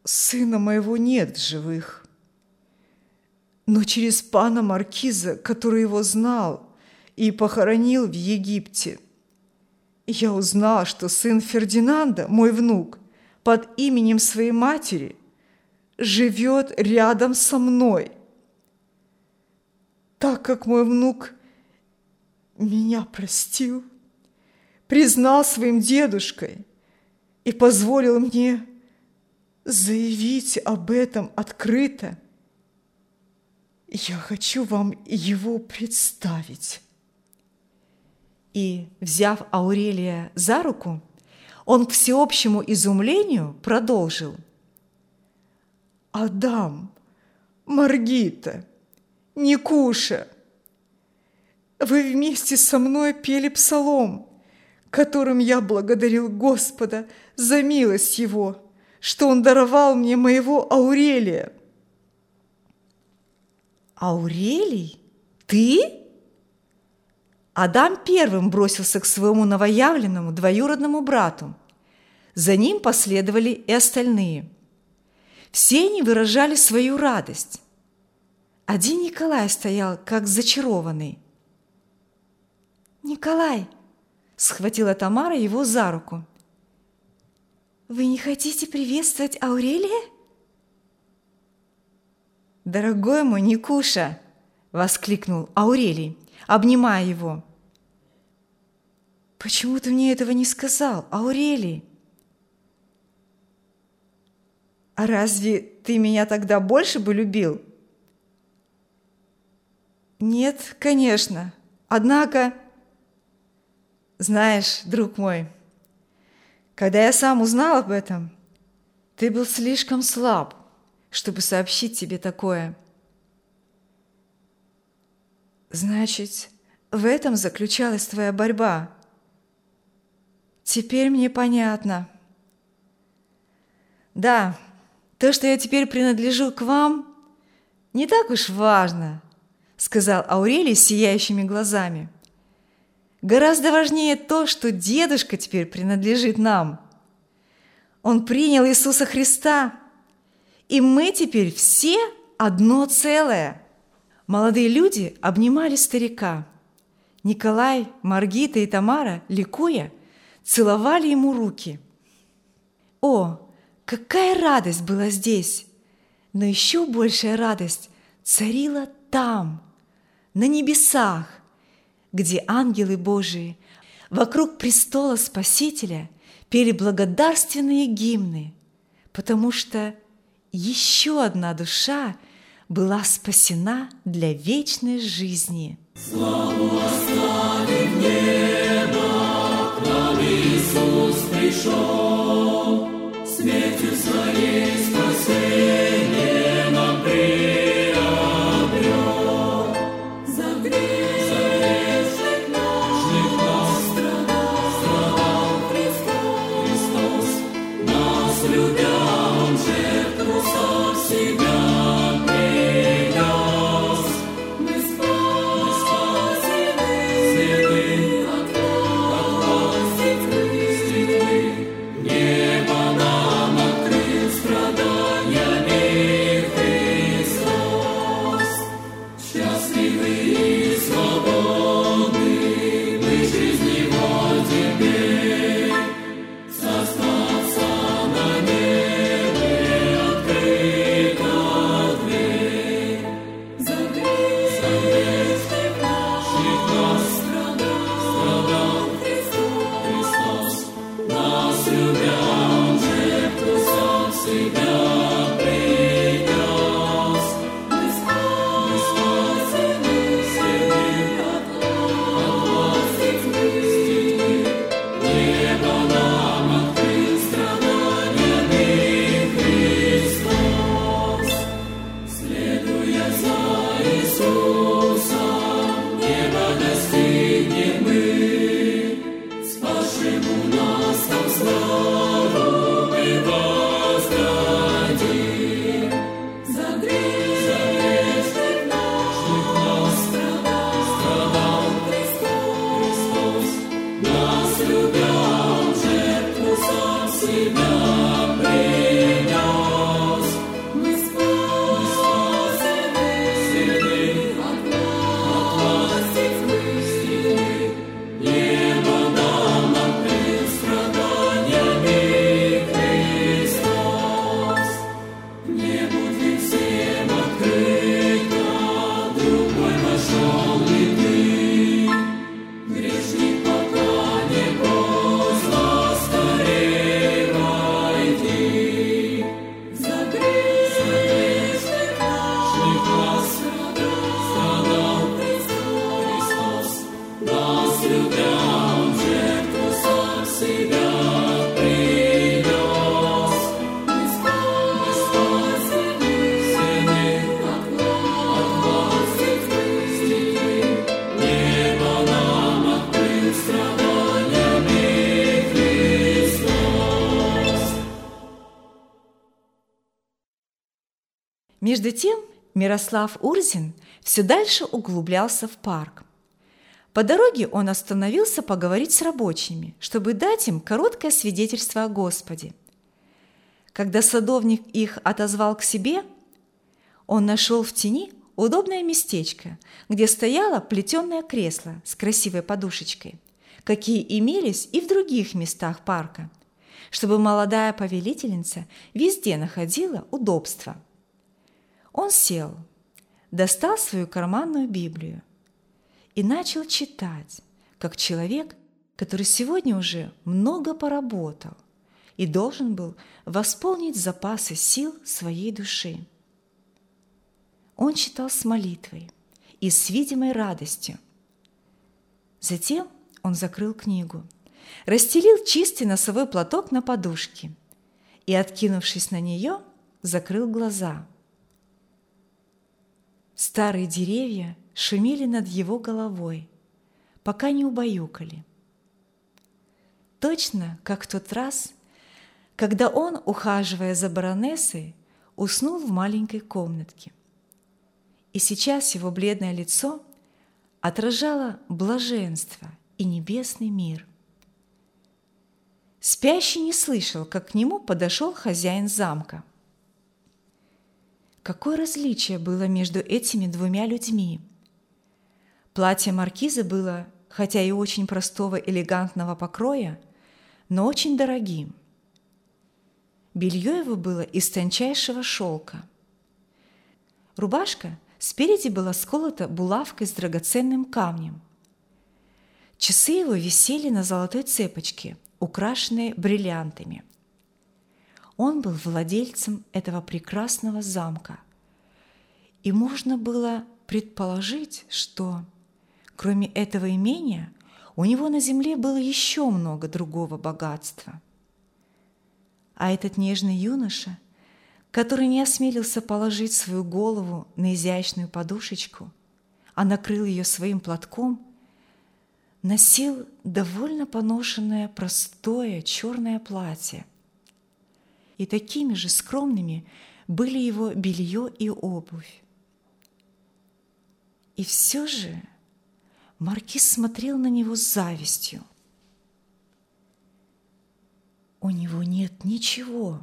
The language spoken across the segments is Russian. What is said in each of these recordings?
сына моего нет в живых. Но через пана маркиза, который его знал и похоронил в Египте, я узнал, что сын Фердинанда, мой внук, под именем своей матери, живет рядом со мной. Так как мой внук меня простил, признал своим дедушкой и позволил мне заявить об этом открыто, я хочу вам его представить». И, взяв Аурелия за руку, он к всеобщему изумлению продолжил: «Адам, Маргита, Никуша, вы вместе со мной пели псалом, которым я благодарил Господа за милость Его, что Он даровал мне моего Аурелия». «Аурелий? Ты?» Адам первым бросился к своему новоявленному двоюродному брату. За ним последовали и остальные. Все они выражали свою радость. Один Николай стоял, как зачарованный. «Николай!» – схватила Тамара его за руку. «Вы не хотите приветствовать Аурелия?» «Дорогой мой Никуша!» – воскликнул Аурелий, обнимая его. «Почему ты мне этого не сказал, Аурелий?» «А разве ты меня тогда больше бы любил?» «Нет, конечно. Однако, знаешь, друг мой, когда я сам узнал об этом, ты был слишком слаб, чтобы сообщить тебе такое». «Значит, в этом заключалась твоя борьба. Теперь мне понятно. Да, то, что я теперь принадлежу к вам, не так уж важно», — сказал Аурелий с сияющими глазами. «Гораздо важнее то, что дедушка теперь принадлежит нам. Он принял Иисуса Христа, и мы теперь все одно целое». Молодые люди обнимали старика. Николай, Маргита и Тамара, ликуя, целовали ему руки. О, какая радость была здесь! Но еще большая радость царила там, на небесах, где ангелы Божии вокруг престола Спасителя пели благодарственные гимны, потому что еще одна душа была спасена для вечной жизни. Славу оставив небо, к нам Иисус пришел, смертью своей спасение нам приобрел. За грешных нас страдал Христос, нас любя Он жертву сам себя. Между тем Мирослав Урзин все дальше углублялся в парк. По дороге он остановился поговорить с рабочими, чтобы дать им короткое свидетельство о Господе. Когда садовник их отозвал к себе, он нашел в тени удобное местечко, где стояло плетеное кресло с красивой подушечкой, какие имелись и в других местах парка, чтобы молодая повелительница везде находила удобство. Он сел, достал свою карманную Библию и начал читать, как человек, который сегодня уже много поработал и должен был восполнить запасы сил своей души. Он читал с молитвой и с видимой радостью. Затем он закрыл книгу, расстелил чистый носовой платок на подушке и, откинувшись на нее, закрыл глаза. Старые деревья шумели над его головой, пока не убаюкали. Точно как в тот раз, когда он, ухаживая за баронессой, уснул в маленькой комнатке. И сейчас его бледное лицо отражало блаженство и небесный мир. Спящий не слышал, как к нему подошел хозяин замка. Какое различие было между этими двумя людьми! Платье маркиза было, хотя и очень простого элегантного покроя, но очень дорогим. Белье его было из тончайшего шелка. Рубашка спереди была сколота булавкой с драгоценным камнем. Часы его висели на золотой цепочке, украшенной бриллиантами. Он был владельцем этого прекрасного замка, и можно было предположить, что, кроме этого имения, у него на земле было еще много другого богатства. А этот нежный юноша, который не осмелился положить свою голову на изящную подушечку, а накрыл ее своим платком, носил довольно поношенное простое черное платье. И такими же скромными были его белье и обувь. И все же маркиз смотрел на него с завистью. У него нет ничего,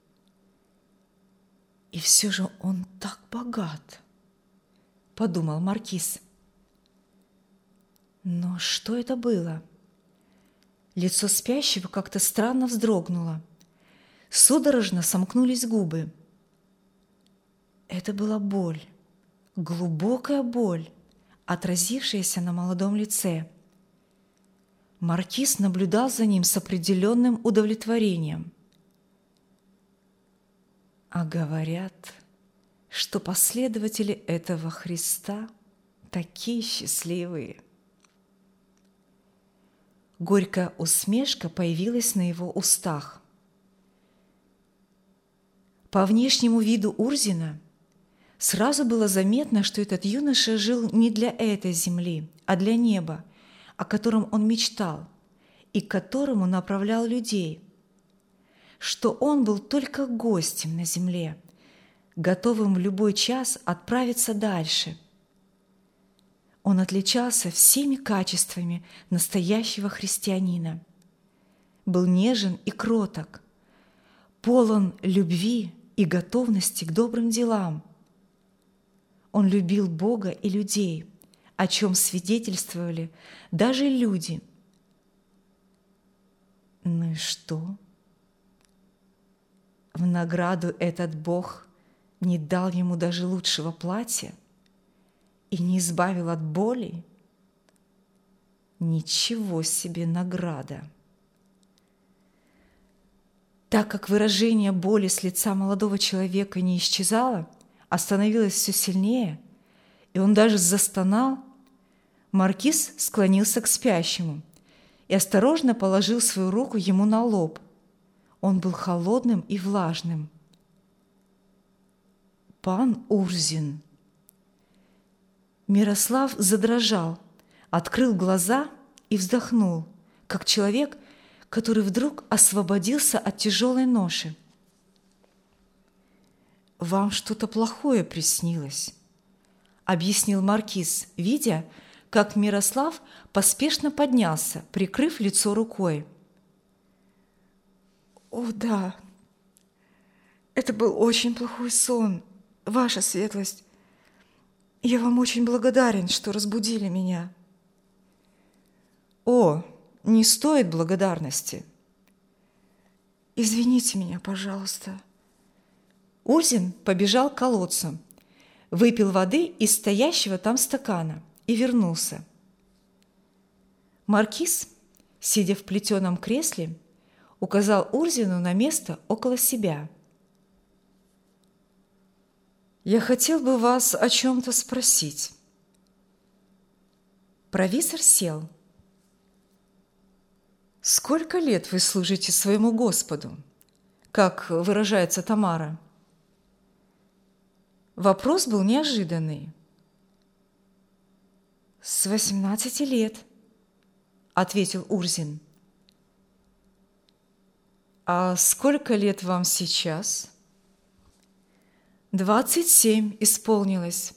и все же он так богат, подумал маркиз. Но что это было? Лицо спящего как-то странно вздрогнуло. Судорожно сомкнулись губы. Это была боль, глубокая боль, отразившаяся на молодом лице. Маркиз наблюдал за ним с определенным удовлетворением. А говорят, что последователи этого Христа такие счастливые. Горькая усмешка появилась на его устах. По внешнему виду Урзина сразу было заметно, что этот юноша жил не для этой земли, а для неба, о котором он мечтал и к которому направлял людей, что он был только гостем на земле, готовым в любой час отправиться дальше. Он отличался всеми качествами настоящего христианина, был нежен и кроток, полон любви и готовности к добрым делам. Он любил Бога и людей, о чем свидетельствовали даже люди. Ну и что? В награду этот Бог не дал ему даже лучшего платья и не избавил от боли? Ничего себе награда! Так как выражение боли с лица молодого человека не исчезало, а становилось все сильнее, и он даже застонал, маркиз склонился к спящему и осторожно положил свою руку ему на лоб. Он был холодным и влажным. «Пан Урзин!» Мирослав задрожал, открыл глаза и вздохнул, как человек, который вдруг освободился от тяжелой ноши. вам что-то плохое приснилось», – объяснил маркиз, видя, как Мирослав поспешно поднялся, прикрыв лицо рукой. «О, да, это был очень плохой сон, ваша светлость. Я вам очень благодарен, что разбудили меня». «О, не стоит благодарности». «Извините меня, пожалуйста». Урзин побежал к колодцу, выпил воды из стоящего там стакана и вернулся. Маркиз, сидя в плетеном кресле, указал Урзину на место около себя. «Я хотел бы вас о чем-то спросить». Провизор сел. «Сколько лет вы служите своему Господу, как выражается Тамара?» Вопрос был неожиданный. «С 18 лет», – ответил Урзин. «А сколько лет вам сейчас?» 27 исполнилось.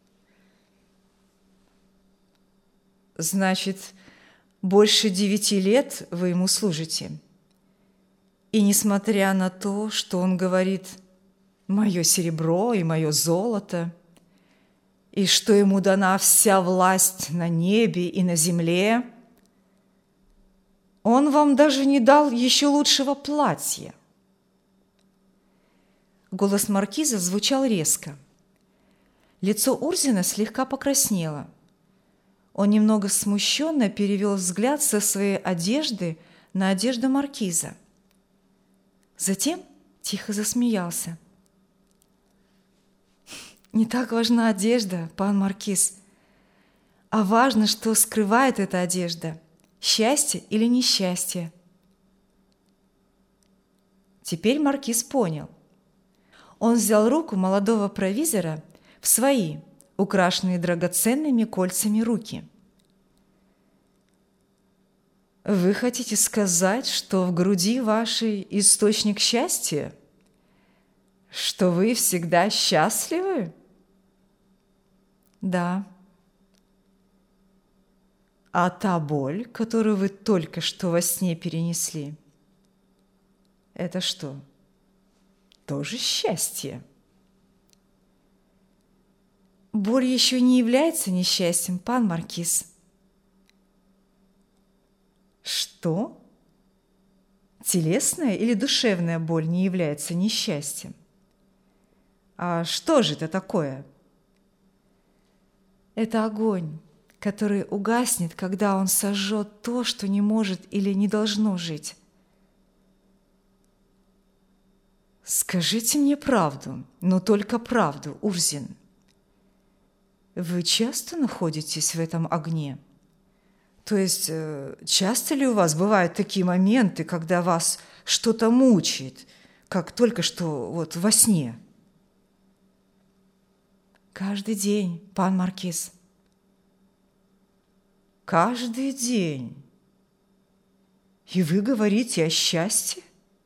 «Значит, больше 9 лет вы ему служите. И несмотря на то, что он говорит «моё серебро и моё золото», и что ему дана вся власть на небе и на земле, он вам даже не дал еще лучшего платья». Голос маркиза звучал резко. Лицо Урзина слегка покраснело. Он немного смущенно перевел взгляд со своей одежды на одежду маркиза. Затем тихо засмеялся. «Не так важна одежда, пан маркиз, а важно, что скрывает эта одежда, счастье или несчастье». Теперь маркиз понял. Он взял руку молодого провизора в свои, украшенные драгоценными кольцами руки. «Вы хотите сказать, что в груди вашей источник счастья? Что вы всегда счастливы?» «Да». «А та боль, которую вы только что во сне перенесли, это что, тоже счастье?» «Боль еще не является несчастьем, пан маркиз». «Что? Телесная или душевная боль не является несчастьем? А что же это такое?» «Это огонь, который угаснет, когда он сожжет то, что не может или не должно жить». «Скажите мне правду, но только правду, Урзин. Вы часто находитесь в этом огне? То есть, часто ли у вас бывают такие моменты, когда вас что-то мучает, как только что вот во сне?» «Каждый день, пан маркиз». «Каждый день? И вы говорите о счастье?»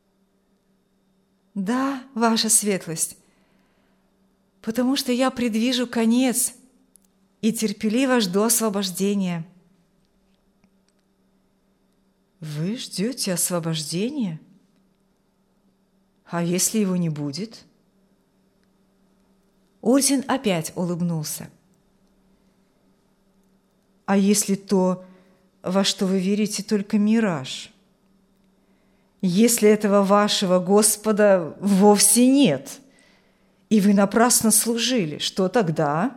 «Да, ваша светлость, потому что я предвижу конец и терпеливо жду освобождения». «Вы ждете освобождения? А если его не будет?» Урзин опять улыбнулся. «А если то, во что вы верите, только мираж? Если этого вашего Господа вовсе нет, и вы напрасно служили, что тогда?»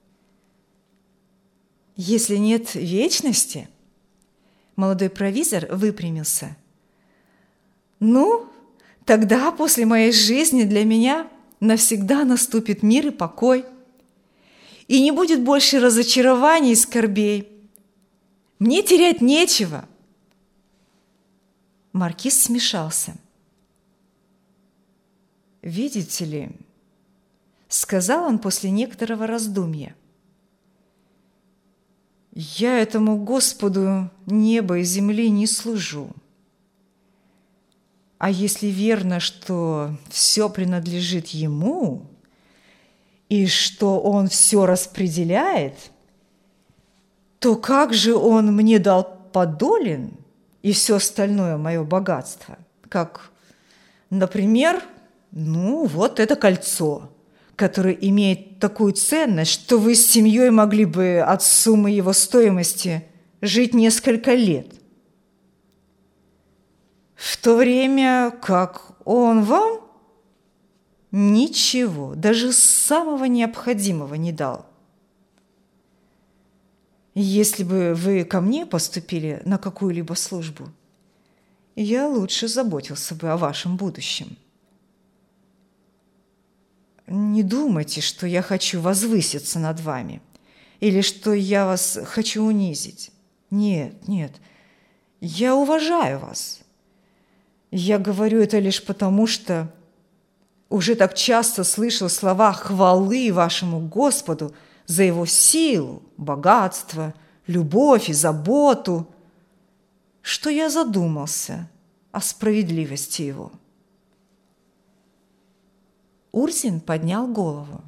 «Если нет вечности?» Молодой провизор выпрямился. «Ну, тогда после моей жизни для меня навсегда наступит мир и покой, и не будет больше разочарований и скорбей. Мне терять нечего». Маркиз смешался. «Видите ли, — сказал он после некоторого раздумья, — я этому Господу неба и земли не служу. А если верно, что все принадлежит ему, и что он все распределяет, то как же он мне дал подолен и все остальное мое богатство? Как, например, вот это кольцо, которое имеет такую ценность, что вы с семьей могли бы от суммы его стоимости жить несколько лет. В то время как он вам ничего, даже самого необходимого не дал. Если бы вы ко мне поступили на какую-либо службу, я лучше заботился бы о вашем будущем. Не думайте, что я хочу возвыситься над вами или что я вас хочу унизить. Нет, нет, я уважаю вас. Я говорю это лишь потому, что уже так часто слышал слова хвалы вашему Господу за Его силу, богатство, любовь и заботу, что я задумался о справедливости Его. Урзин поднял голову.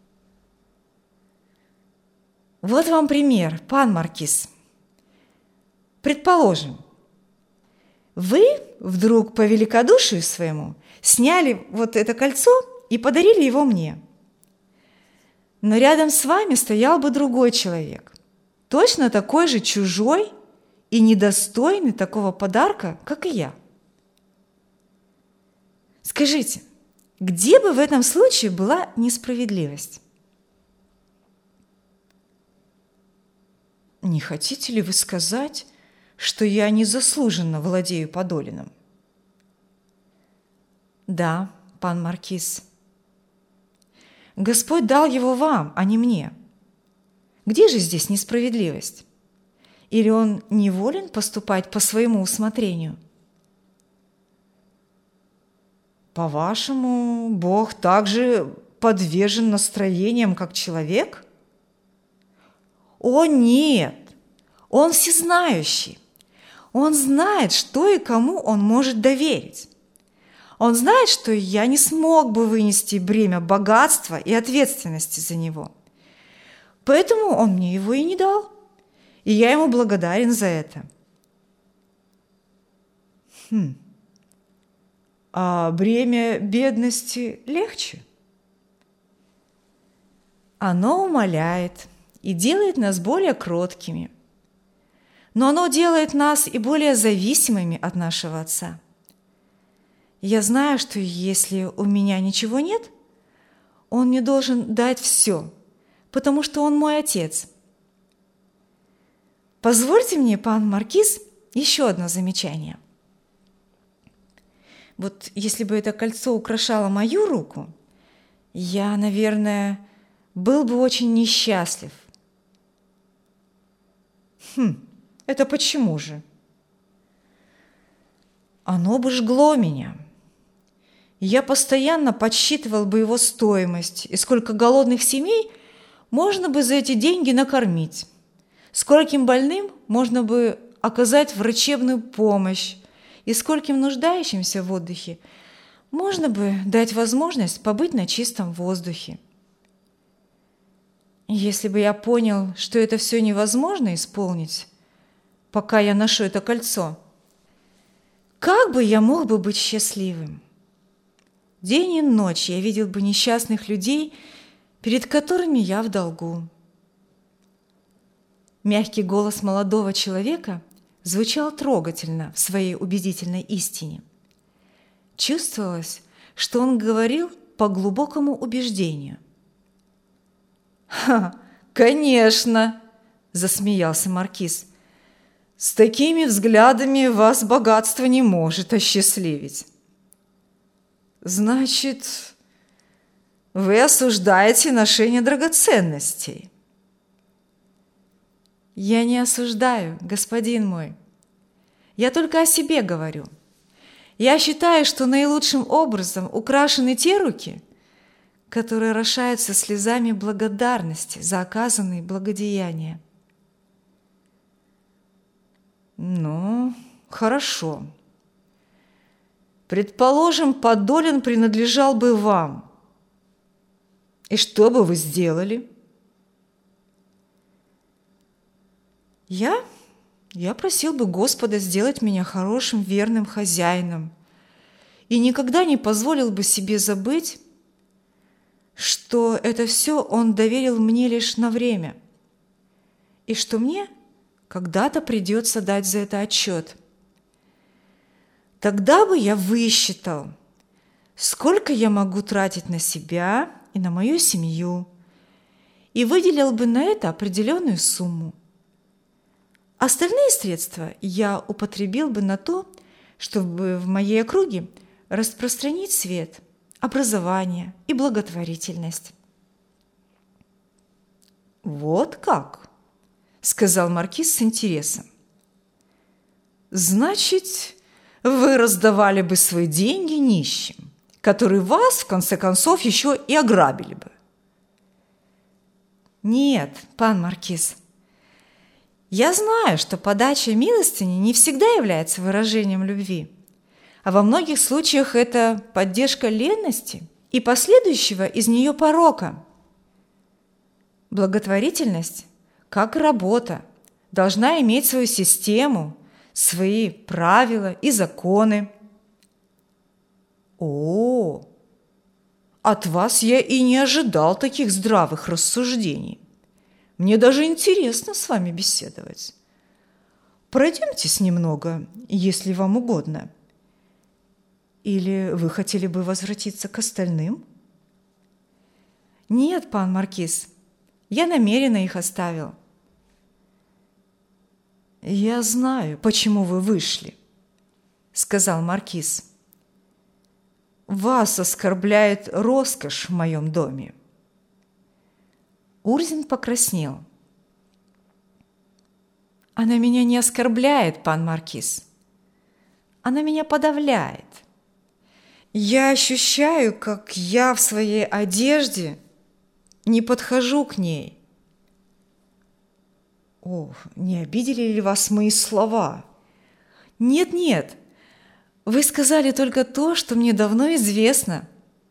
Вот вам пример, пан Маркиз. Предположим, вы вдруг по великодушию своему сняли вот это кольцо и подарили его мне. Но рядом с вами стоял бы другой человек, точно такой же чужой и недостойный такого подарка, как и я. Скажите, где бы в этом случае была несправедливость? Не хотите ли вы сказать, что я незаслуженно владею подоленным? Да, пан Маркиз. Господь дал его вам, а не мне. Где же здесь несправедливость? Или он не волен поступать по своему усмотрению? По-вашему, Бог также подвержен настроениям, как человек? О, нет! Он всезнающий. Он знает, что и кому он может доверить. Он знает, что я не смог бы вынести бремя богатства и ответственности за него. Поэтому он мне его и не дал. И я ему благодарен за это. А бремя бедности легче? Оно умаляет и делает нас более кроткими. Но оно делает нас и более зависимыми от нашего Отца. Я знаю, что если у меня ничего нет, Он мне должен дать все, потому что Он мой Отец. Позвольте мне, пан Маркиз, еще одно замечание. Вот если бы это кольцо украшало мою руку, я, наверное, был бы очень несчастлив. Это почему же? Оно бы жгло меня. Я постоянно подсчитывал бы его стоимость, и сколько голодных семей можно бы за эти деньги накормить, скольким больным можно бы оказать врачебную помощь, и скольким нуждающимся в отдыхе можно бы дать возможность побыть на чистом воздухе. Если бы я понял, что это все невозможно исполнить, пока я ношу это кольцо, как бы я мог бы быть счастливым? День и ночь я видел бы несчастных людей, перед которыми я в долгу. Мягкий голос молодого человека звучал трогательно в своей убедительной истине. Чувствовалось, что он говорил по глубокому убеждению. «Конечно!» – засмеялся Маркиз. «С такими взглядами вас богатство не может осчастливить». «Значит, вы осуждаете ношение драгоценностей?» «Я не осуждаю, господин мой. Я только о себе говорю. Я считаю, что наилучшим образом украшены те руки, которые орошаются слезами благодарности за оказанные благодеяния». «Ну, хорошо. Предположим, Подолин принадлежал бы вам. И что бы вы сделали? Я просил бы Господа сделать меня хорошим, верным хозяином и никогда не позволил бы себе забыть, что это все Он доверил мне лишь на время и что мне когда-то придется дать за это отчет. Тогда бы я высчитал, сколько я могу тратить на себя и на мою семью, и выделил бы на это определенную сумму. Остальные средства я употребил бы на то, чтобы в моей округе распространить свет, образование и благотворительность. «Вот как?» – сказал маркиз с интересом. «Значит, вы раздавали бы свои деньги нищим, которые вас, в конце концов, еще и ограбили бы». «Нет, пан маркиз, я знаю, что подача милостыни не всегда является выражением любви, а во многих случаях это поддержка ленности и последующего из нее порока. Благотворительность, как и работа, должна иметь свою систему, свои правила и законы». «О, от вас я и не ожидал таких здравых рассуждений. Мне даже интересно с вами беседовать. Пройдемтесь немного, если вам угодно. Или вы хотели бы возвратиться к остальным?» «Нет, пан маркиз, я намеренно их оставил». «Я знаю, почему вы вышли», – сказал маркиз. «Вас оскорбляет роскошь в моем доме». Урзин покраснел. «Она меня не оскорбляет, пан маркиз. Она меня подавляет. Я ощущаю, как я в своей одежде не подхожу к ней». «О, не обидели ли вас мои слова?» «Нет, вы сказали только то, что мне давно известно».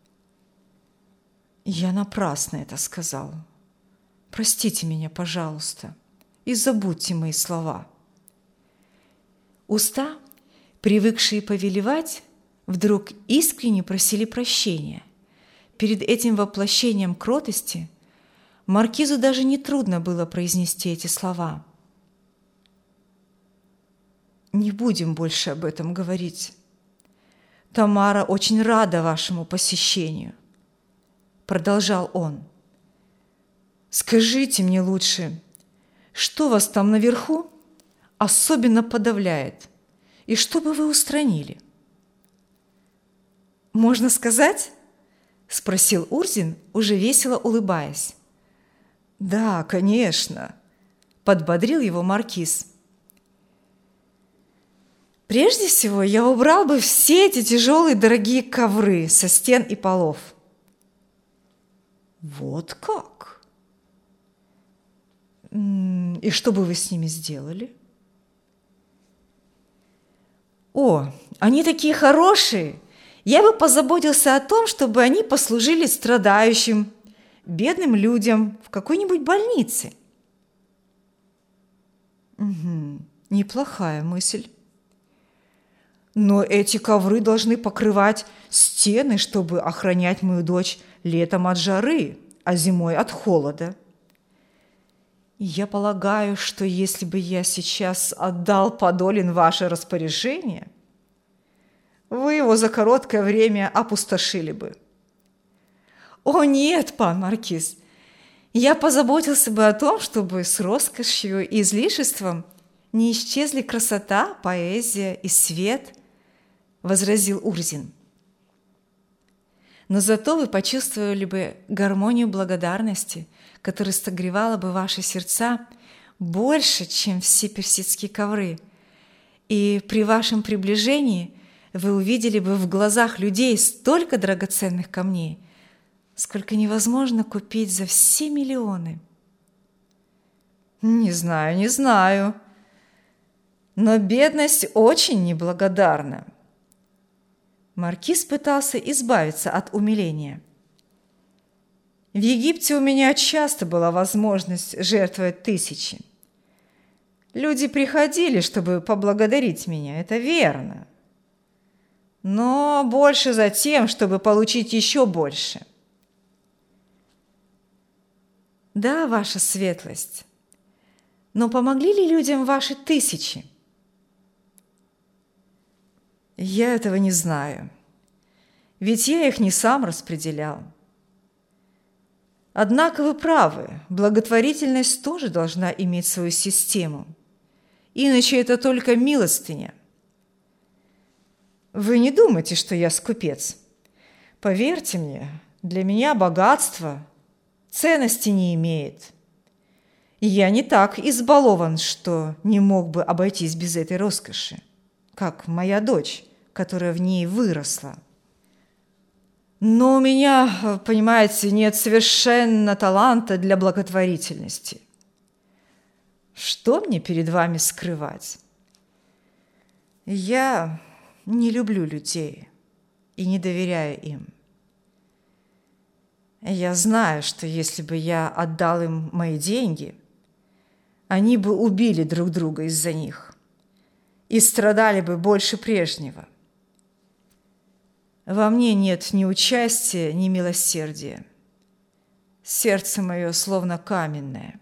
«Я напрасно это сказал. Простите меня, пожалуйста, и забудьте мои слова». Уста, привыкшие повелевать, вдруг искренне просили прощения. Перед этим воплощением кротости маркизу даже нетрудно было произнести эти слова. «Не будем больше об этом говорить. Тамара очень рада вашему посещению», – продолжал он. «Скажите мне лучше, что вас там наверху особенно подавляет, и что бы вы устранили?» «Можно сказать?» – спросил Урзин, уже весело улыбаясь. «Да, конечно», – подбодрил его маркиз. «Прежде всего, я убрал бы все эти тяжелые дорогие ковры со стен и полов». «Вот как? И что бы вы с ними сделали?» «О, они такие хорошие! Я бы позаботился о том, чтобы они послужили страдающим, бедным людям в какой-нибудь больнице». «Угу, неплохая мысль. Но эти ковры должны покрывать стены, чтобы охранять мою дочь летом от жары, а зимой от холода. И я полагаю, что если бы я сейчас отдал Подолин в ваше распоряжение, вы его за короткое время опустошили бы». «О нет, пан маркиз, я позаботился бы о том, чтобы с роскошью и излишеством не исчезли красота, поэзия и свет», – возразил Урзин. «Но зато вы почувствовали бы гармонию благодарности, которая согревала бы ваши сердца больше, чем все персидские ковры, и при вашем приближении вы увидели бы в глазах людей столько драгоценных камней, сколько невозможно купить за все миллионы». Не знаю, но бедность очень неблагодарна. Маркиз пытался избавиться от умиления. В Египте у меня часто была возможность жертвовать тысячи. Люди приходили, чтобы поблагодарить меня, это верно. Но больше за тем, чтобы получить еще больше. Да, ваша светлость. Но помогли ли людям ваши тысячи? Я этого не знаю, ведь я их не сам распределял. Однако вы правы, благотворительность тоже должна иметь свою систему, иначе это только милостыня. Вы не думайте, что я скупец. Поверьте мне, для меня богатство ценности не имеет. И я не так избалован, что не мог бы обойтись без этой роскоши, как моя дочь, которая в ней выросла. Но у меня, понимаете, нет совершенно таланта для благотворительности. Что мне перед вами скрывать? Я не люблю людей и не доверяю им. Я знаю, что если бы я отдал им мои деньги, они бы убили друг друга из-за них и страдали бы больше прежнего. Во мне нет ни участия, ни милосердия. Сердце мое словно каменное.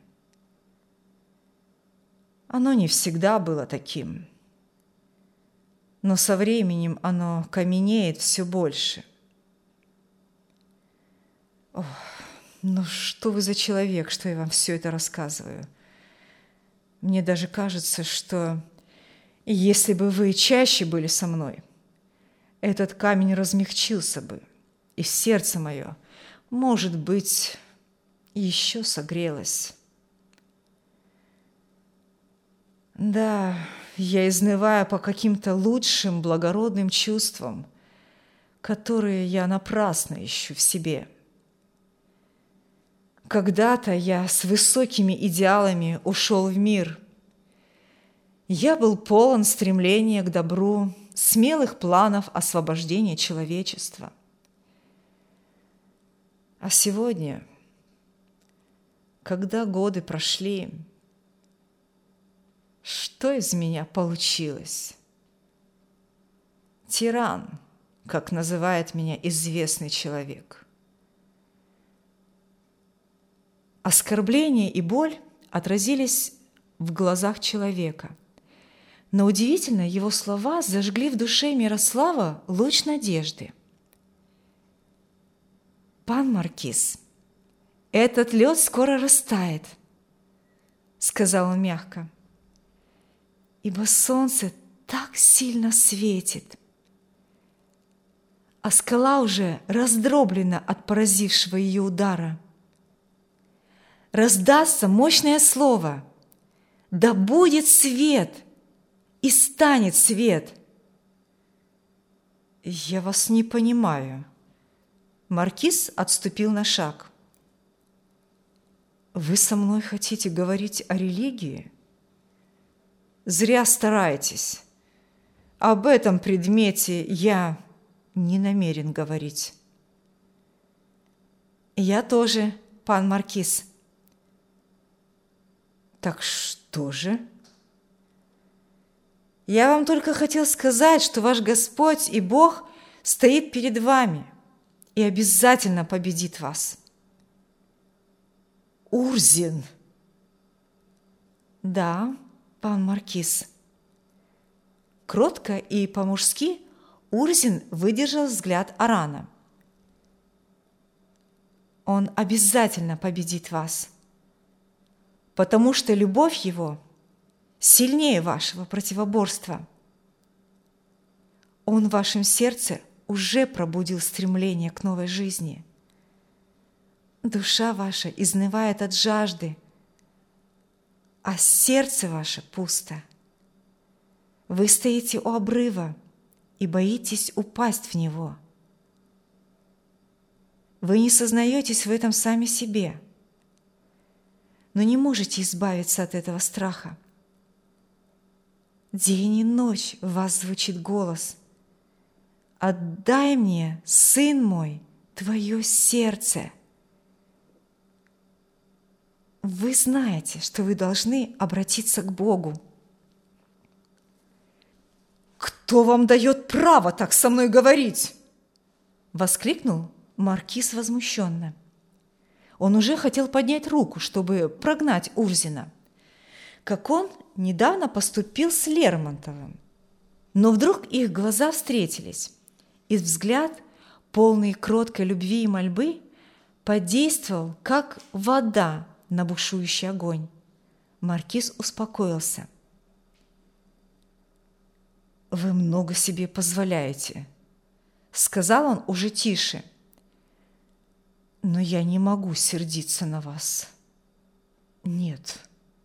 Оно не всегда было таким, но со временем оно каменеет все больше. Ох, ну что вы за человек, что я вам все это рассказываю? Мне даже кажется, что если бы вы чаще были со мной, этот камень размягчился бы, и сердце мое, может быть, еще согрелось. Да, я изнываю по каким-то лучшим благородным чувствам, которые я напрасно ищу в себе. Когда-то я с высокими идеалами ушел в мир. Я был полон стремления к добру, смелых планов освобождения человечества. А сегодня, когда годы прошли, что из меня получилось? Тиран, как называет меня известный человек. Оскорбление и боль отразились в глазах человека. Но удивительно, его слова зажгли в душе Мирослава луч надежды. «Пан Маркиз, этот лед скоро растает», — сказал он мягко, «ибо солнце так сильно светит, а скала уже раздроблена от поразившего ее удара. Раздастся мощное слово: да будет свет, и станет свет». «Я вас не понимаю». Маркиз отступил на шаг. «Вы со мной хотите говорить о религии? Зря стараетесь. Об этом предмете я не намерен говорить». «Я тоже, пан Маркиз». «Так что же?» «Я вам только хотел сказать, что ваш Господь и Бог стоит перед вами и обязательно победит вас». «Урзин!» «Да, пан Маркиз». Кротко и по-мужски Урзин выдержал взгляд Арана. «Он обязательно победит вас, потому что любовь его сильнее вашего противоборства. Он в вашем сердце уже пробудил стремление к новой жизни. Душа ваша изнывает от жажды, а сердце ваше пусто. Вы стоите у обрыва и боитесь упасть в него. Вы не сознаетесь в этом сами себе, но не можете избавиться от этого страха. День и ночь в вас звучит голос: отдай мне, сын мой, твое сердце. Вы знаете, что вы должны обратиться к Богу. «Кто вам дает право так со мной говорить?» – воскликнул маркиз возмущенно. Он уже хотел поднять руку, чтобы прогнать Урзина, как он недавно поступил с Лермонтовым. Но вдруг их глаза встретились, и взгляд, полный кроткой любви и мольбы, подействовал, как вода на бушующий огонь. Маркиз успокоился. «Вы много себе позволяете», – сказал он уже тише. «Но я не могу сердиться на вас. Нет.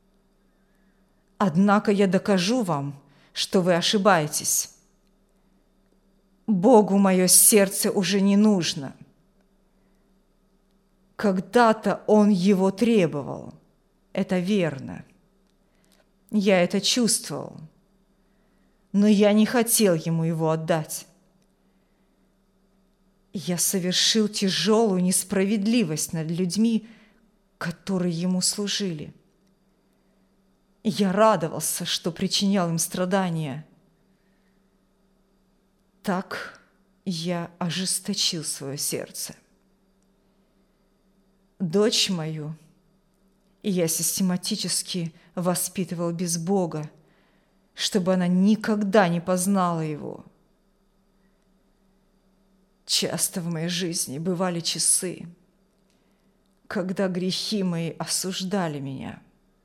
Однако я докажу вам, что вы ошибаетесь. Богу мое сердце уже не нужно. Когда-то Он его требовал, это верно. Я это чувствовал, но я не хотел ему его отдать. Я совершил тяжелую несправедливость над людьми, которые ему служили. Я радовался, что причинял им страдания. Так я ожесточил свое сердце. Дочь мою я систематически воспитывал без Бога, чтобы она никогда не познала Его. Часто в моей жизни бывали часы, когда грехи мои осуждали меня.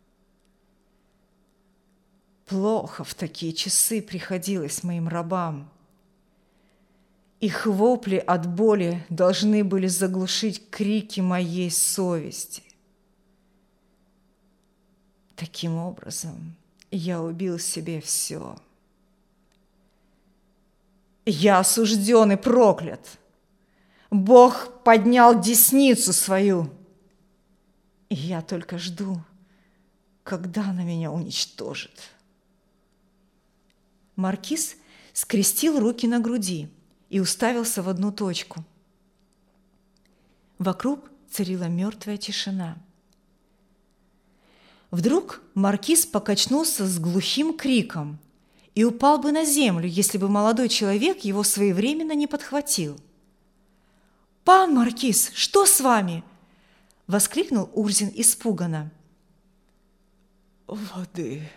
Плохо в такие часы приходилось моим рабам. Их вопли от боли должны были заглушить крики моей совести. Таким образом, я убил себе все. Я осужден и проклят. Бог поднял десницу свою, и я только жду, когда она меня уничтожит. Маркиз скрестил руки на груди и уставился в одну точку. Вокруг царила мертвая тишина. Вдруг маркиз покачнулся с глухим криком и упал бы на землю, если бы молодой человек его своевременно не подхватил. «Пан маркиз, что с вами?» – воскликнул Урзин испуганно. «Воды,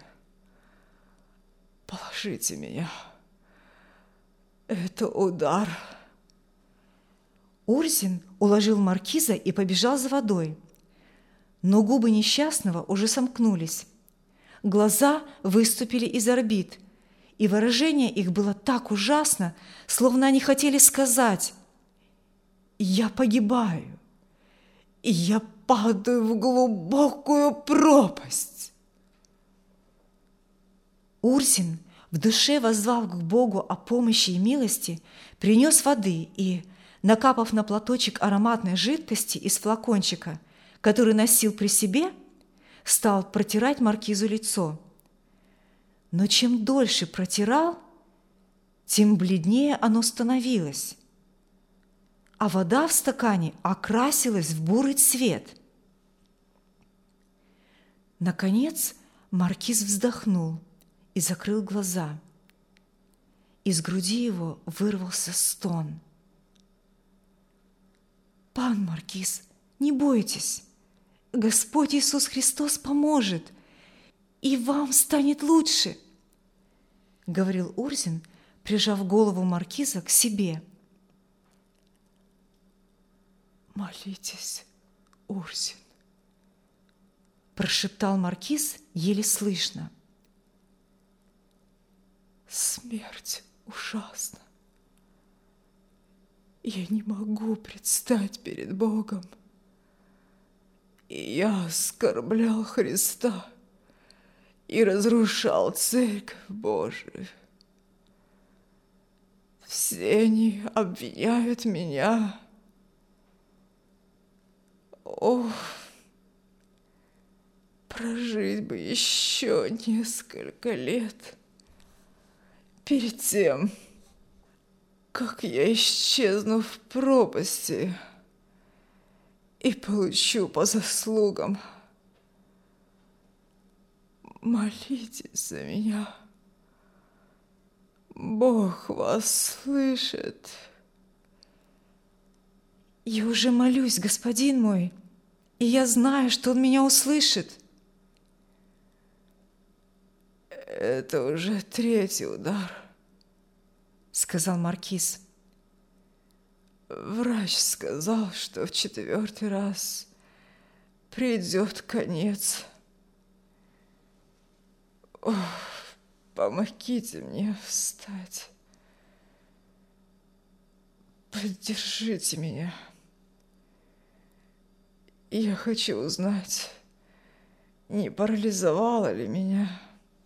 положите меня. Это удар». Урзин уложил маркиза и побежал за водой. Но губы несчастного уже сомкнулись. Глаза выступили из орбит, и выражение их было так ужасно, словно они хотели сказать: «Я погибаю, и я падаю в глубокую пропасть». Урзин, в душе воззвав к Богу о помощи и милости, принес воды и, накапав на платочек ароматной жидкости из флакончика, который носил при себе, стал протирать маркизу лицо. Но чем дольше протирал, тем бледнее оно становилось, а вода в стакане окрасилась в бурый цвет. Наконец маркиз вздохнул и закрыл глаза. Из груди его вырвался стон. «Пан маркиз, не бойтесь, Господь Иисус Христос поможет, и вам станет лучше», — говорил Урзин, прижав голову маркиза к себе. «Молитесь, Урзин», — прошептал маркиз еле слышно. «Смерть ужасна. Я не могу предстать перед Богом. И я оскорблял Христа и разрушал Церковь Божию. Все они обвиняют меня. Ох, прожить бы еще несколько лет перед тем, как я исчезну в пропасти и получу по заслугам. Молитесь за меня. Бог вас слышит. Я уже молюсь, господин мой, и я знаю, что он меня услышит. Это уже 3-й удар, сказал маркиз. Врач сказал, что в 4-й раз придет конец. Ох, помогите мне встать. Поддержите меня. Я хочу узнать, не парализовало ли меня.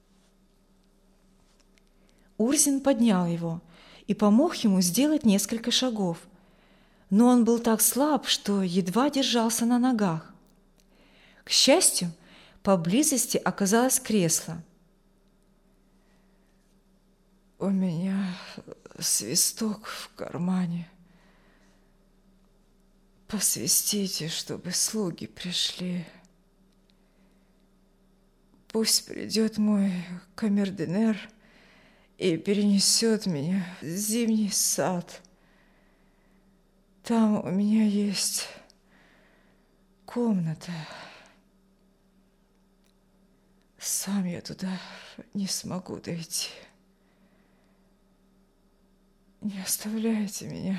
Урзин поднял его и помог ему сделать несколько шагов, но он был так слаб, что едва держался на ногах. К счастью, поблизости оказалось кресло. У меня свисток в кармане. Посвистите, чтобы слуги пришли. Пусть придет мой камердинер и перенесет меня в зимний сад. Там у меня есть комната. Сам я туда не смогу дойти. Не оставляйте меня.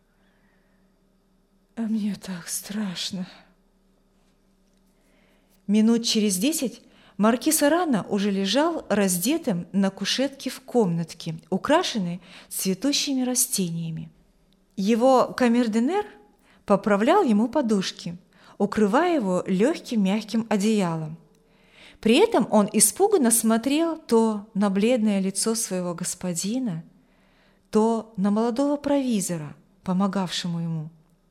А мне так страшно. Минут через 10 маркиз Арана уже лежал раздетым на кушетке в комнатке, украшенной цветущими растениями. Его камердинер поправлял ему подушки, укрывая его легким мягким одеялом. При этом он испуганно смотрел то на бледное лицо своего господина, то на молодого провизора, помогавшему ему.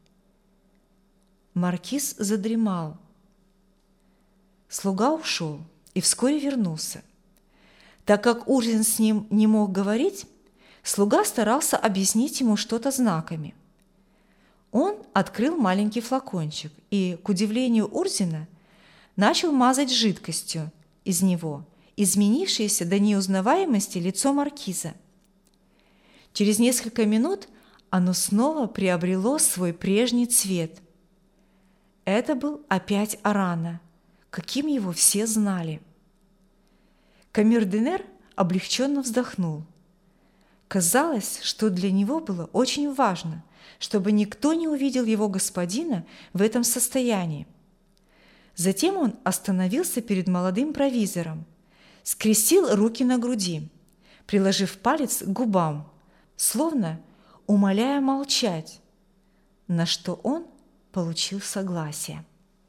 Маркиз задремал. Слуга ушел и вскоре вернулся. Так как Урзин с ним не мог говорить, слуга старался объяснить ему что-то знаками. Он открыл маленький флакончик и, к удивлению Урзина, начал мазать жидкостью из него изменившееся до неузнаваемости лицо маркиза. Через несколько минут оно снова приобрело свой прежний цвет. Это был опять Арана, каким его все знали. Камердинер облегченно вздохнул. Казалось, что для него было очень важно, чтобы никто не увидел его господина в этом состоянии. Затем он остановился перед молодым провизором, скрестил руки на груди, приложив палец к губам, словно умоляя молчать, на что он получил согласие.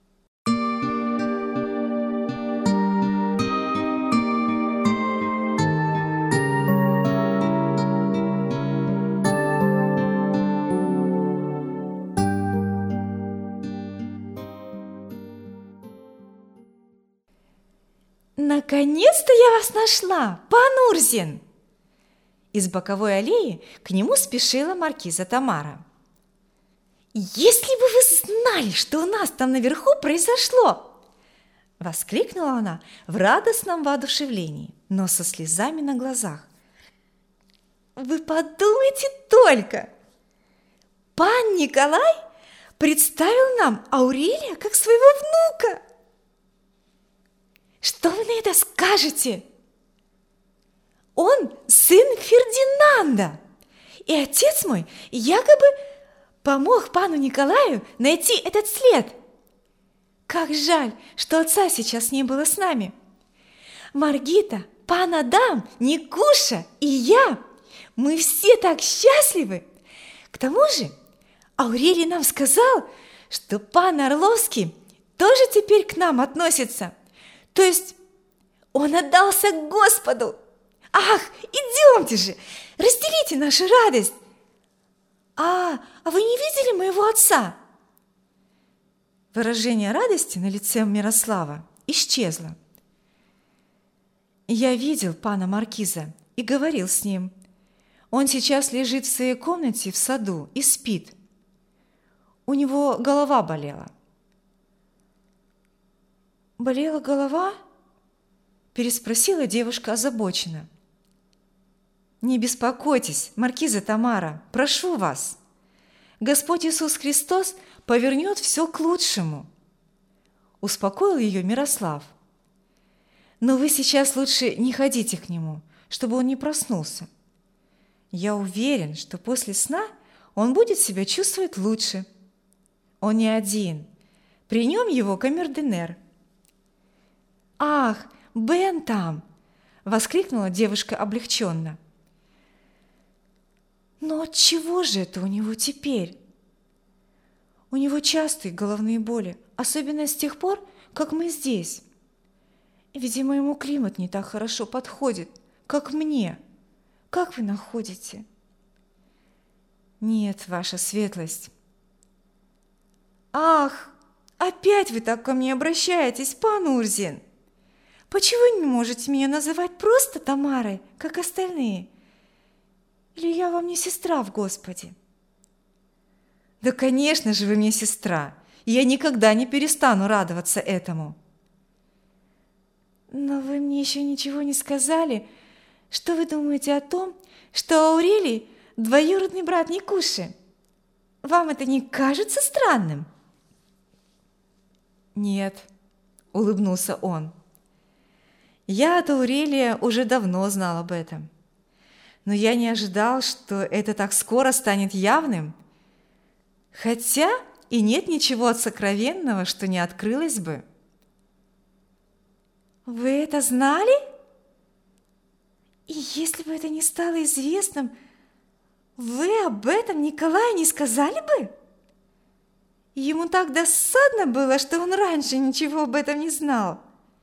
«Наконец-то я вас нашла, пан Урзин!» Из боковой аллеи к нему спешила маркиза Тамара. «Если бы вы знали, что у нас там наверху произошло!» Воскликнула она в радостном воодушевлении, но со слезами на глазах. «Вы подумайте только! Пан Николай представил нам Аурелия как своего внука! Что вы на это скажете? Он сын Фердинанда, и отец мой якобы помог пану Николаю найти этот след. Как жаль, что отца сейчас не было с нами. Маргита, пан Адам, Никуша и я, мы все так счастливы. К тому же Аурелий нам сказал, что пан Орловский тоже теперь к нам относится. То есть он отдался Господу. Ах, идемте же, разделите нашу радость. А вы не видели моего отца? Выражение радости на лице Мирослава исчезло. Я видел пана маркиза и говорил с ним. Он сейчас лежит в своей комнате в саду и спит. У него голова болела». «Болела голова?» – переспросила девушка озабоченно. «Не беспокойтесь, маркиза Тамара, прошу вас. Господь Иисус Христос повернет все к лучшему», – успокоил ее Мирослав. «Но вы сейчас лучше не ходите к нему, чтобы он не проснулся. Я уверен, что после сна он будет себя чувствовать лучше. Он не один, при нем его камердинер». «Ах, Бен там!» – воскликнула девушка облегченно. «Но отчего же это у него теперь?» «У него частые головные боли, особенно с тех пор, как мы здесь. Видимо, ему климат не так хорошо подходит, как мне. Как вы находите?» «Нет, ваша светлость». «Ах, опять вы так ко мне обращаетесь, пан Урзин! Почему не можете меня называть просто Тамарой, как остальные? Или я вам не сестра в Господе?» «Да, конечно же, вы мне сестра, и я никогда не перестану радоваться этому». «Но вы мне еще ничего не сказали. Что вы думаете о том, что Аурелий – двоюродный брат Никуши? Вам это не кажется странным?» «Нет», – улыбнулся он. «Я от Аурелия уже давно знал об этом. Но я не ожидал, что это так скоро станет явным. Хотя и нет ничего сокровенного, что не открылось бы». «Вы это знали? И если бы это не стало известным, вы об этом Николаю не сказали бы? Ему так досадно было, что он раньше ничего об этом не знал».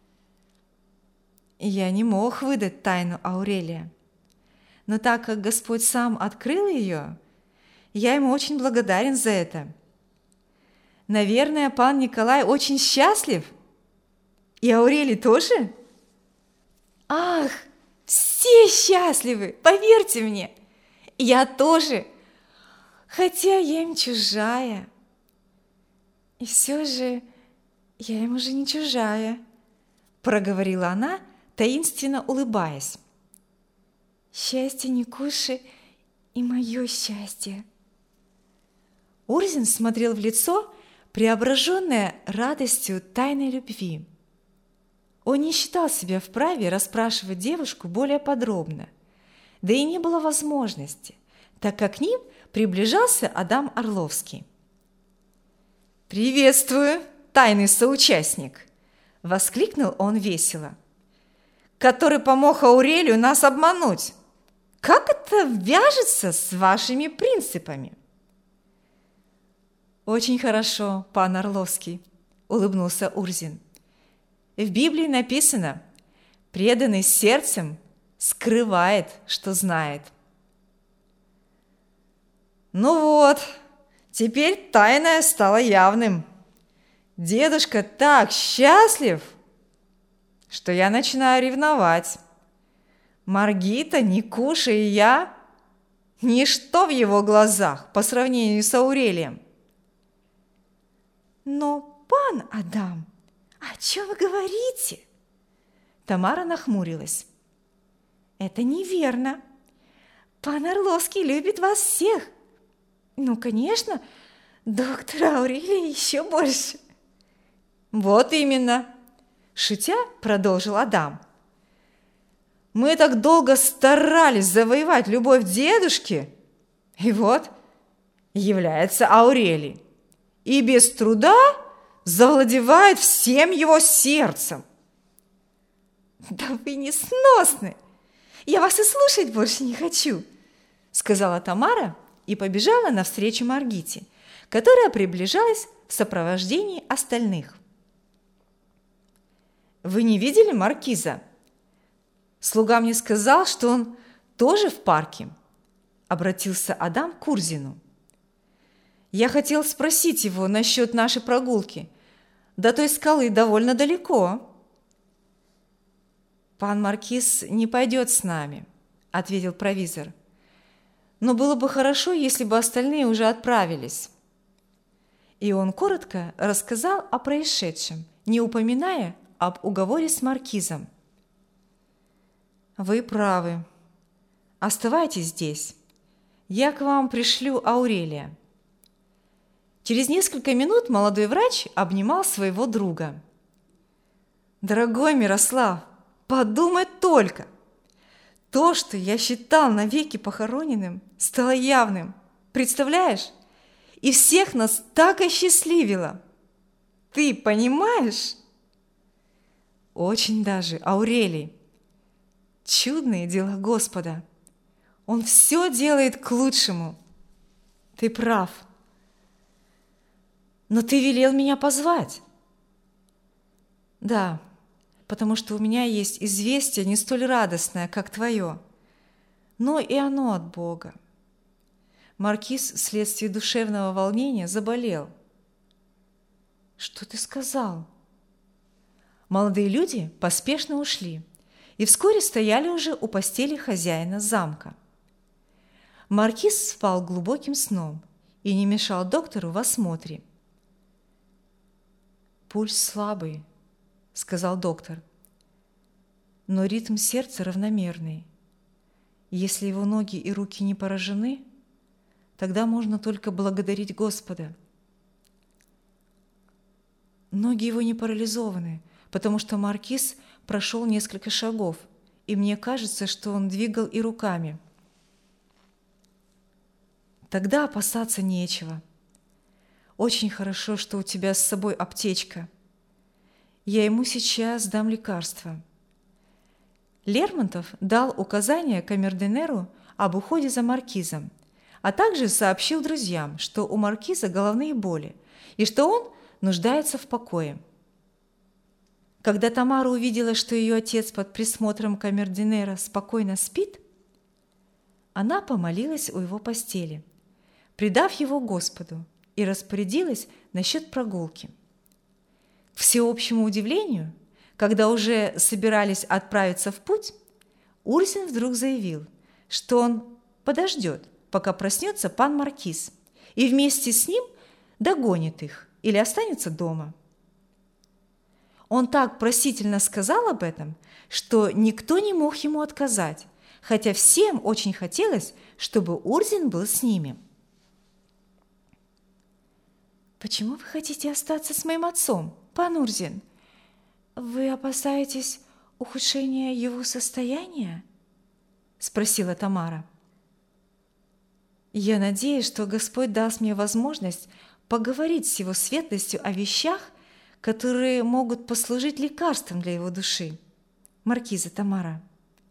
Я не мог выдать тайну Аурелия. Но так как Господь сам открыл ее, я ему очень благодарен за это. Наверное, пан Николай очень счастлив. И Аурелий тоже? Ах, все счастливы, поверьте мне. Я тоже, хотя я им чужая. И все же я им уже не чужая, проговорила она, таинственно улыбаясь. «Счастье Никуши и мое счастье». Урзин смотрел в лицо, преображенное радостью тайной любви. Он не считал себя вправе расспрашивать девушку более подробно, да и не было возможности, так как к ним приближался Адам Орловский. «Приветствую, тайный соучастник!» – воскликнул он весело. «Который помог Аурелию нас обмануть. Как это вяжется с вашими принципами?» «Очень хорошо, пан Орловский», – улыбнулся Урзин. «В Библии написано: преданный сердцем скрывает, что знает». «Ну вот, теперь тайное стало явным. Дедушка так счастлив, что я начинаю ревновать. Маргита, Никуша и я – ничто в его глазах по сравнению с Аурелием». «Но, пан Адам, о чем вы говорите?» Тамара нахмурилась. «Это неверно. Пан Орловский любит вас всех. Ну, конечно, доктора Аурелия еще больше». «Вот именно», – шутя продолжил Адам. «Мы так долго старались завоевать любовь дедушки, и вот является Аурелий, и без труда завладевает всем его сердцем». «Да вы несносны! Я вас и слушать больше не хочу», – сказала Тамара и побежала навстречу Маргите, которая приближалась в сопровождении остальных. «Вы не видели маркиза? Слуга мне сказал, что он тоже в парке», – обратился Адам к Урзину. «Я хотел спросить его насчет нашей прогулки. До той скалы довольно далеко». «Пан маркиз не пойдет с нами», – ответил провизор. но было бы хорошо, если бы остальные уже отправились». И он коротко рассказал о происшедшем, не упоминая об уговоре с маркизом. «Вы правы. Оставайтесь здесь. Я к вам пришлю Аурелия». Через несколько минут молодой врач обнимал своего друга. «Дорогой Мирослав, подумай только! То, что я считал навеки похороненным, стало явным. Представляешь? И всех нас так осчастливило. Ты понимаешь?» «Очень даже, Аурелий. Чудные дела Господа. Он все делает к лучшему. Ты прав. Но ты велел меня позвать». «Да, потому что у меня есть известие не столь радостное, как твое, но и оно от Бога. Маркиз вследствие душевного волнения заболел». «Что ты сказал?» Молодые люди поспешно ушли и вскоре стояли уже у постели хозяина замка. Маркиз спал глубоким сном и не мешал доктору в осмотре. «Пульс слабый», — сказал доктор, — «но ритм сердца равномерный. Если его ноги и руки не поражены, тогда можно только благодарить Господа». Ноги его не парализованы, потому что маркиз прошел несколько шагов, и мне кажется, что он двигал и руками. Тогда опасаться нечего. Очень хорошо, что у тебя с собой аптечка. Я ему сейчас дам лекарство. Лермонтов дал указание камердинеру об уходе за маркизом, а также сообщил друзьям, что у маркиза головные боли и что он нуждается в покое. Когда Тамара увидела, что ее отец под присмотром камердинера спокойно спит, она помолилась у его постели, предав его Господу, и распорядилась насчет прогулки. К всеобщему удивлению, когда уже собирались отправиться в путь, Урзин вдруг заявил, что он подождет, пока проснется пан маркиз, и вместе с ним догонит их или останется дома. Он так просительно сказал об этом, что никто не мог ему отказать, хотя всем очень хотелось, чтобы Урзин был с ними. «Почему вы хотите остаться с моим отцом, пан Урзин? Вы опасаетесь ухудшения его состояния?» – спросила Тамара. «Я надеюсь, что Господь даст мне возможность поговорить с его светлостью о вещах, которые могут послужить лекарством для его души, маркиза Тамара».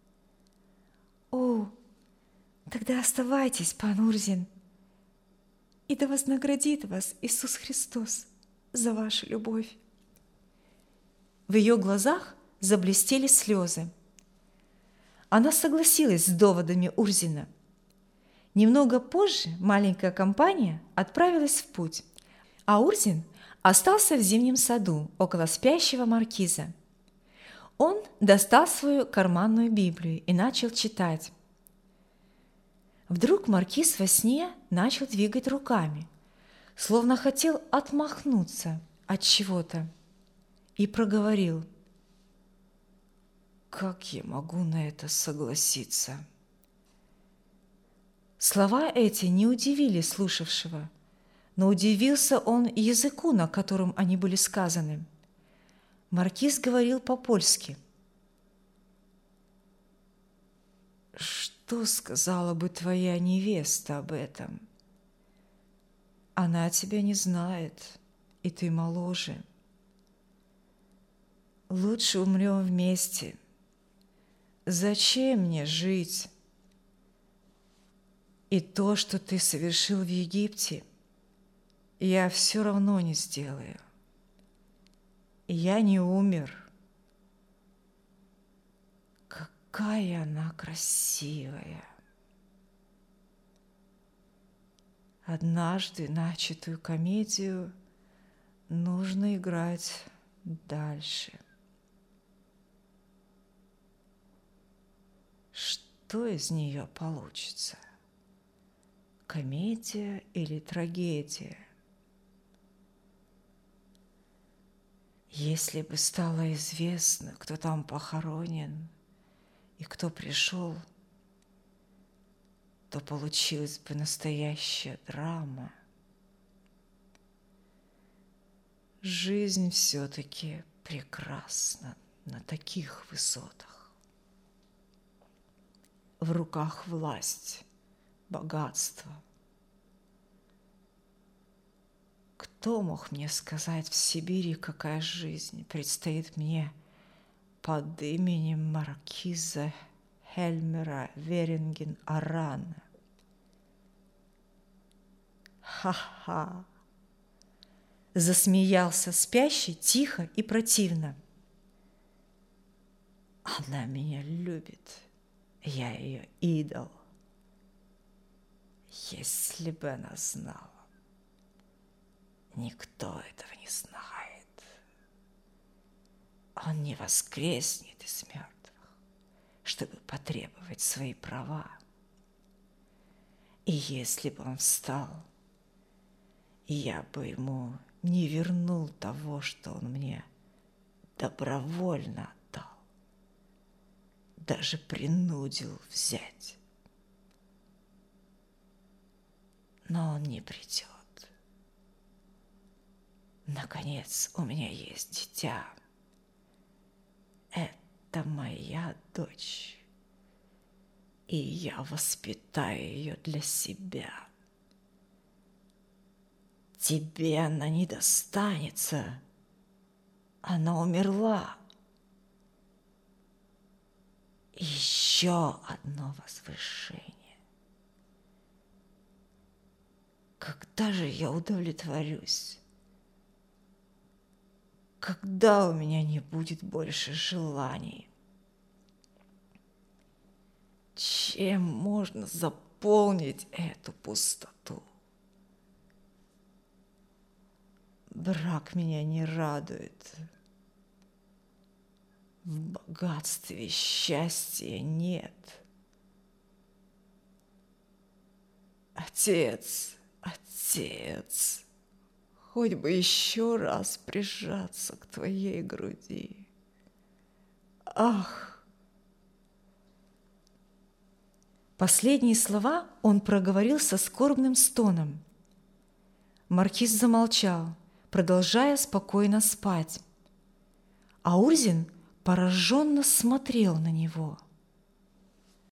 «О, тогда оставайтесь, пан Урзин, и да вознаградит вас Иисус Христос за вашу любовь». В ее глазах заблестели слезы. Она согласилась с доводами Урзина. Немного позже маленькая компания отправилась в путь, а Урзин остался в зимнем саду около спящего маркиза. Он достал свою карманную Библию и начал читать. Вдруг маркиз во сне начал двигать руками, словно хотел отмахнуться от чего-то, и проговорил: «Как я могу на это согласиться?» Слова эти не удивили слушавшего, но удивился он языку, на котором они были сказаны. Маркиз говорил по-польски. «Что сказала бы твоя невеста об этом? Она тебя не знает, и ты моложе. Лучше умрем вместе. Зачем мне жить? И то, что ты совершил в Египте, я все равно не сделаю. Я не умер. Какая она красивая! Однажды начатую комедию нужно играть дальше. Что из нее получится? комедия или трагедия? Если бы стало известно, кто там похоронен и кто пришел, то получилась бы настоящая драма. Жизнь все-таки прекрасна на таких высотах. В руках власть, богатство. Кто мог мне сказать в Сибири, какая жизнь предстоит мне под именем маркиза Хельмера Веринген-Арана? Ха-ха! Засмеялся спящий тихо и противно. Она меня любит, я ее идол. Если бы она знала. Никто этого не знает. Он не воскреснет из мертвых, чтобы потребовать свои права. И если бы он встал, я бы ему не вернул того, что он мне добровольно отдал, даже принудил взять. Но он не придет. Наконец, у меня есть дитя. Это моя дочь, и я воспитаю ее для себя. Тебе она не достанется. Она умерла. Еще одно возвышение. Когда же я удовлетворюсь? Когда у меня не будет больше желаний? Чем можно заполнить эту пустоту? Брак меня не радует. В богатстве счастья нет. Отец, отец, хоть бы еще раз прижаться к твоей груди. Ах! Последние слова он проговорил со скорбным стоном. Маркиз замолчал, продолжая спокойно спать. А Урзин пораженно смотрел на него.